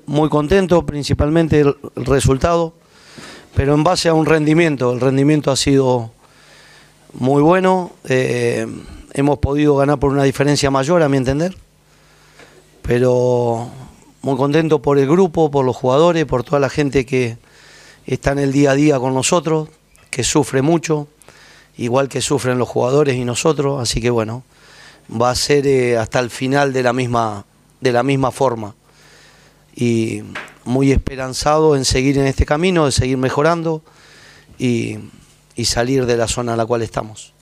muy contento, principalmente el resultado, pero en base a un rendimiento. El rendimiento ha sido muy bueno, hemos podido ganar por una diferencia mayor, a mi entender, pero muy contento por el grupo, por los jugadores, por toda la gente que está en el día a día con nosotros, que sufre mucho, igual que sufren los jugadores y nosotros, así que bueno, va a ser hasta el final de la misma forma. Y muy esperanzado en seguir en este camino, de seguir mejorando y salir de la zona en la cual estamos.